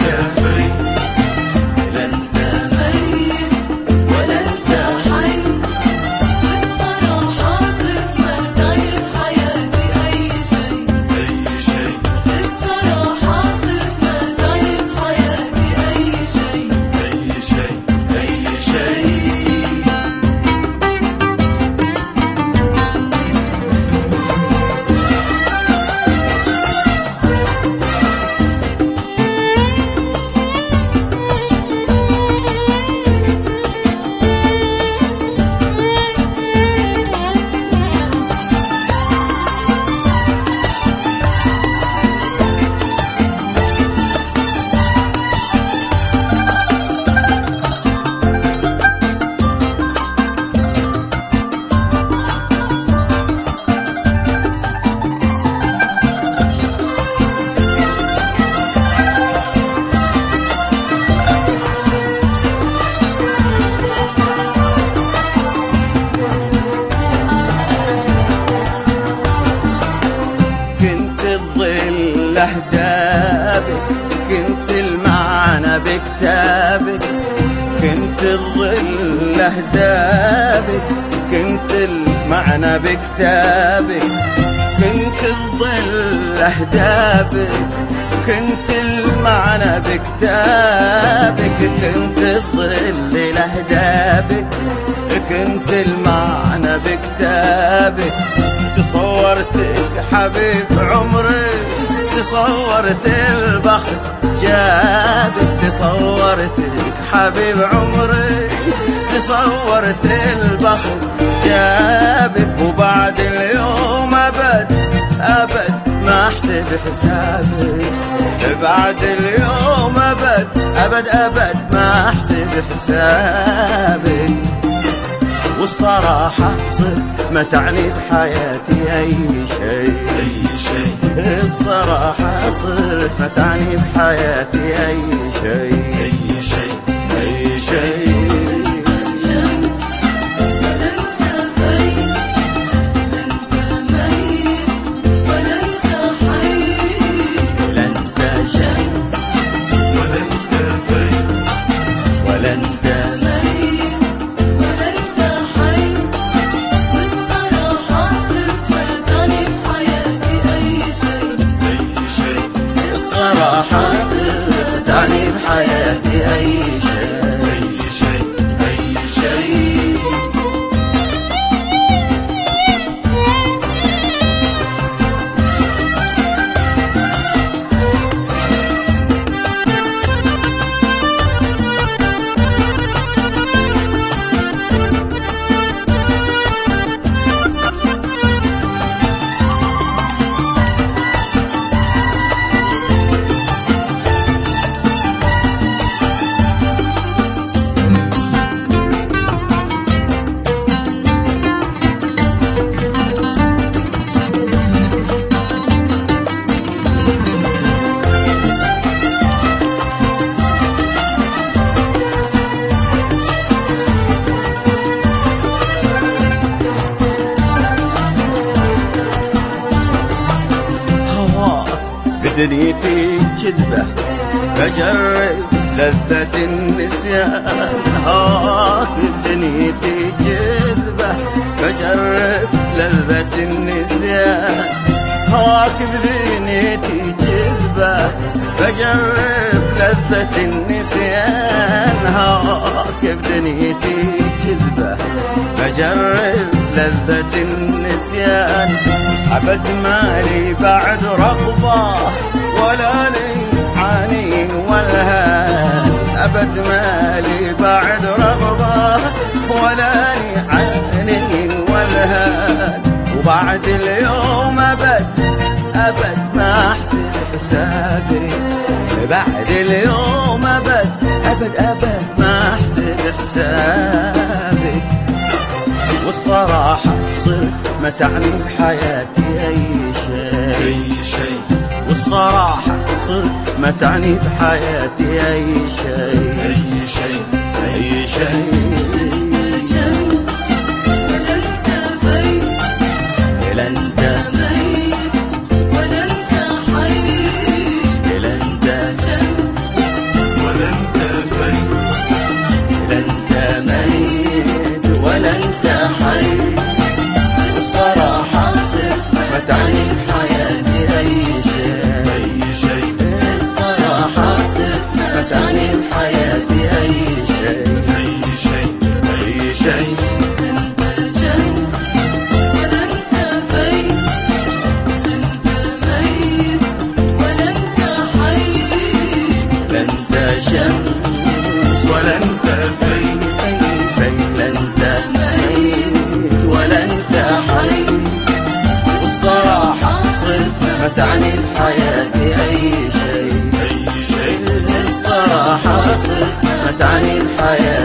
أهدابك، كنت المعنى بكتابك، كنت الظل أهدابك، كنت المعنى بكتابك، كنت الظل أهدابك، كنت المعنى بكتابك، كنت الظل لأهدابك، كنت المعنى بكتابك. تصورتك حبيب عمري، تصورت البخت جابك، تصورتك حبيب عمري، تصورت البخت جابك. وبعد اليوم أبد أبد ما أحسب حسابك، بعد اليوم أبد أبد أبد ما أحسب حسابك. والصراحة صرت ما تعني بحياتي أي شيء، الصراحة صرت ما تعني بحياتي أي شيء، أي شيء. تعني بحياتي أي شيء، أي شيء، أي شيء. دنيتي كذبة بجرب لذة النسيان، هاك دنيتي كذبة بجرب لذة النسيان، هاك بدنيتي كذبة بجرب لذة النسيان، هاك بدنيتي كذبة بجرب لذة النسيان. أبد مالي بعد رغبة ولا لي حنين والهان، أبد مالي بعد رغبة ولا لي حنين والهان. وبعد اليوم أبد أبد ما أحسب حسابي، بعد اليوم أبد أبد أبد ما أحسب حسابي. والصراحة صرت ما تعني بحياتي أي شيء، والصراحة صرت ما تعني بحياتي أي شيء، أي شيء، أي شيء. تعني بحياتي أي شيء. الصراحة صدق ما تعني بحياتي